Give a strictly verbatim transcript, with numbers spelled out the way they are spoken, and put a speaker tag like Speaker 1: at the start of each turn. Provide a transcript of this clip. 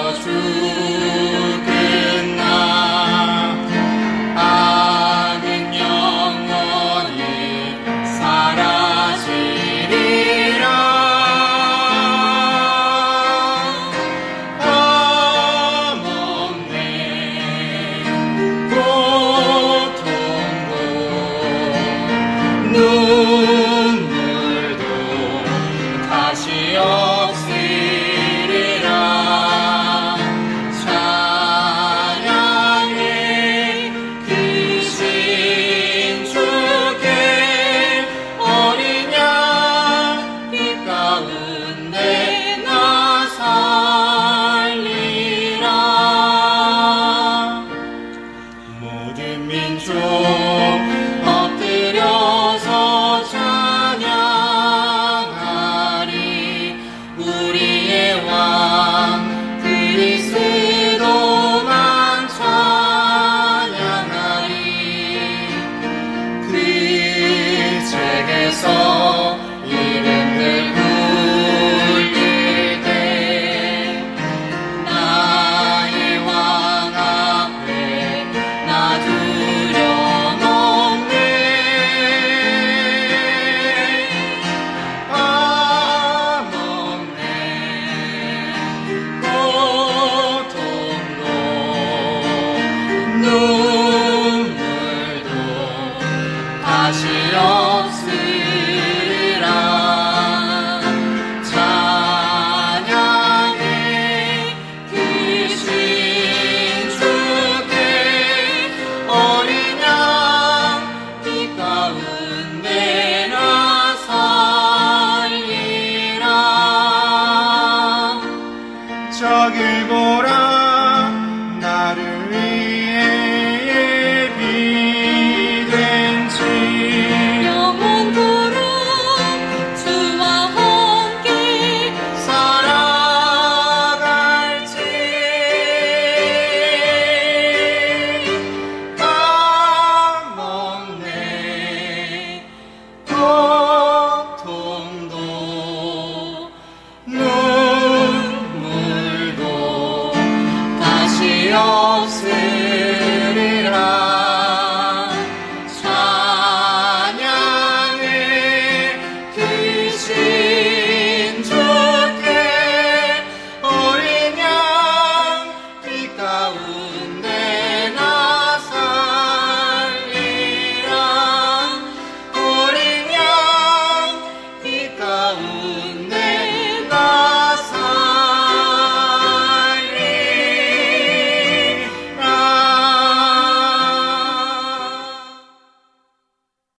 Speaker 1: 죽은 나 악은 영원히 사라지리라. 험없네 고통도 눈물도 다시 없으리라. 찬양해 그 신 주께 어린 양 빛 가운데 나 살리라. 모든 민족 엎드려서 찬양하리. 우리의 왕 그리스도만 찬양하리. 그 책에서 이름을 불릴 때 나의 왕 앞에 나 두려움 없네. 암 없네 고통도 눈물도 다시 없으리라. 찬양해 그 신 주께 어린 양 빛 가운데 나 살리라. 저길 보라 나를 위해 예비된 집
Speaker 2: 영원토록 주와 함께
Speaker 1: 살아갈지. 암 없네 고통도 눈물도 다시 없으리라. 찬양해 그 신 주께 어린 양 빛 가운데